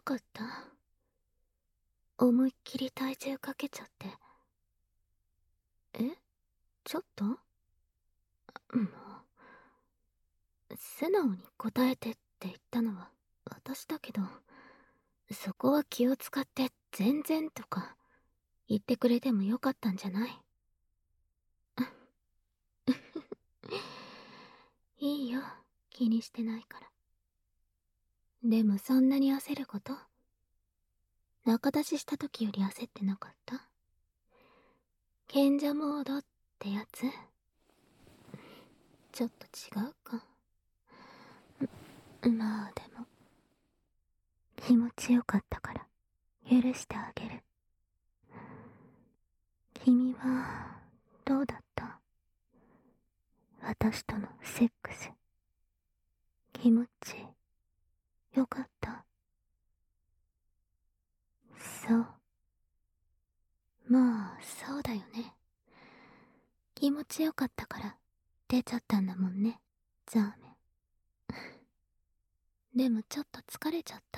かった？思いっきり体重かけちゃって。え？ちょっと？もう、素直に答えてって言ったのは私だけど、そこは気を使って全然とか言ってくれてもよかったんじゃない？いいよ、気にしてないから。でもそんなに焦ること？仲出しした時より焦ってなかった？賢者モードってやつ？ちょっと違うか。まあでも、気持ちよかったから許してあげる。君はどうだった？私とのセックス。気持ちよかった？そう。まあそうだよね。気持ちよかったから出ちゃったんだもんね、ザーメン。でもちょっと疲れちゃった。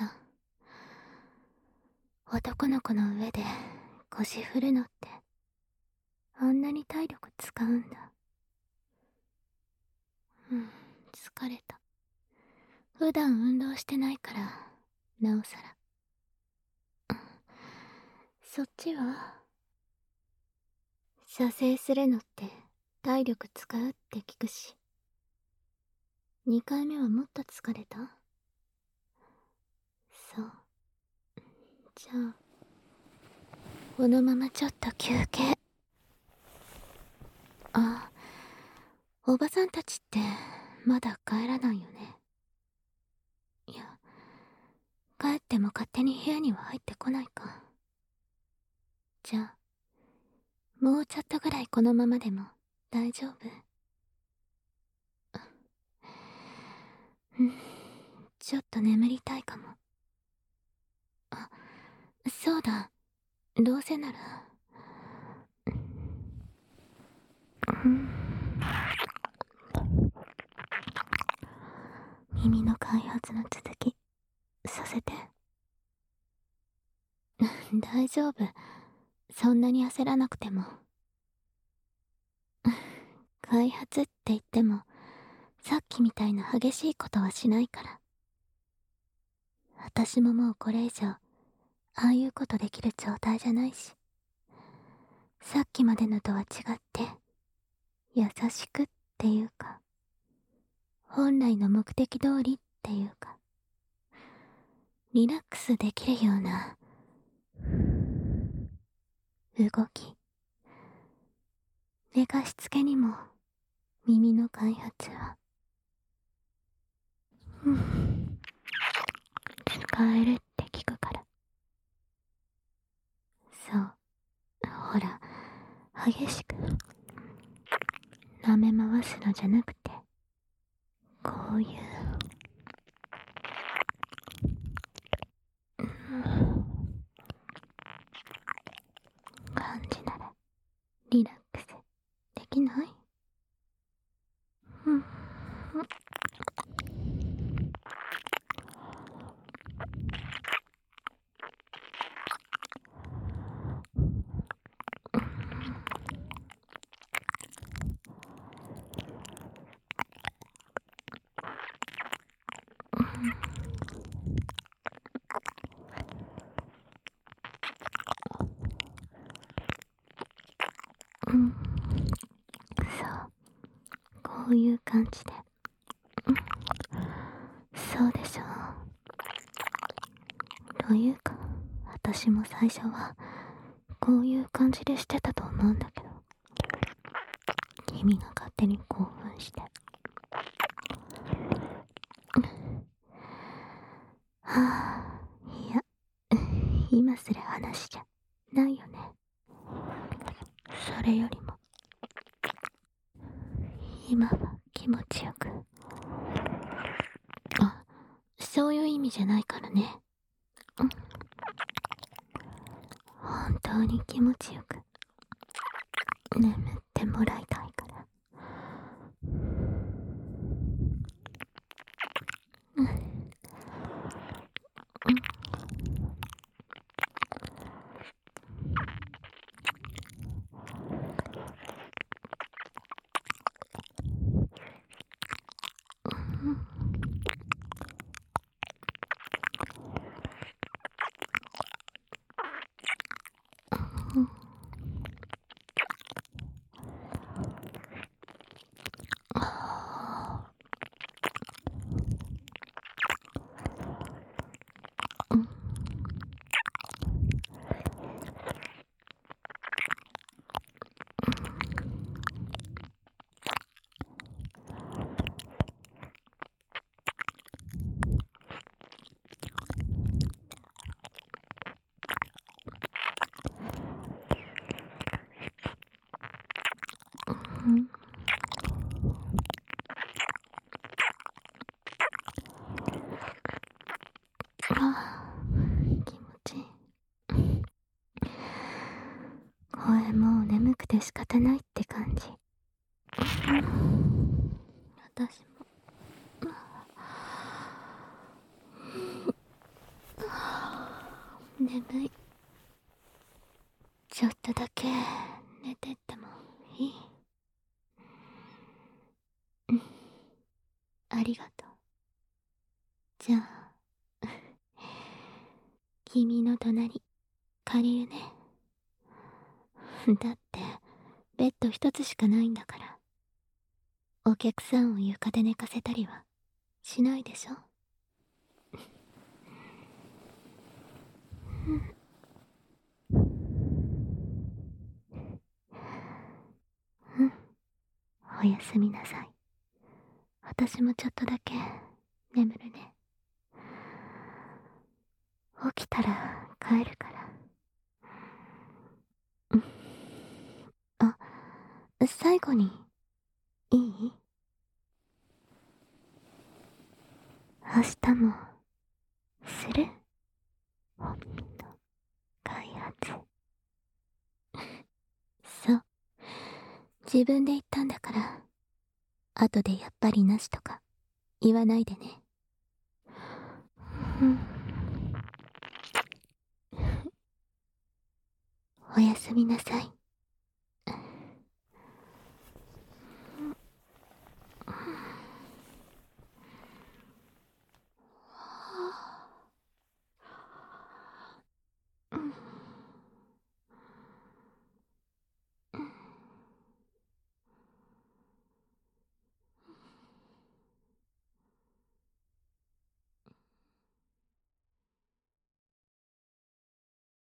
男の子の上で腰振るのってあんなに体力使うんだ。疲れた。普段運動してないからなおさら。そっちは？射精するのって体力使うって聞くし。2回目はもっと疲れた？そう。じゃあこのままちょっと休憩。あ、おばさんたちってまだ帰らないよね。いや、帰っても勝手に部屋には入ってこないか。じゃあもうちょっとぐらいこのままでも大丈夫？ちょっと眠りたいかも。あ、そうだ。どうせなら。耳の開発の続きさせて。大丈夫。そんなに焦らなくても。開発って言ってもさっきみたいな激しいことはしないから。私ももうこれ以上ああいうことできる状態じゃないし、さっきまでのとは違って優しくっていうか、本来の目的通りっていうか、リラックスできるような動き。寝かしつけにも耳の開発は使えるって聞くから。そう、ほら、激しく舐め回すのじゃなくて、こういう感じならリラックスできない？そう、こういう感じで。そうでしょう。というか、私も最初はこういう感じでしてたと思うんだけど、君が勝手に興奮して。はあ、いや、今する話じゃないよね。それよりも今は気持ちよく。あ、そういう意味じゃないからね。本当に気持ちよく眠ってもらいたいから。 仕方ないって感じ。私も眠い。ちょっとだけ寝てってもいい？うん、ありがとう。じゃあ君の隣借りるね。だってベッド一つしかないんだから。お客さんを床で寝かせたりはしないでしょ。うん、おやすみなさい。私もちょっとだけ眠るね。起きたら帰るから。うん、あ、最後にいい？明日もする？本の開発。そう、自分で言ったんだから、後でやっぱりなしとか言わないでね。うん、おやすみなさい。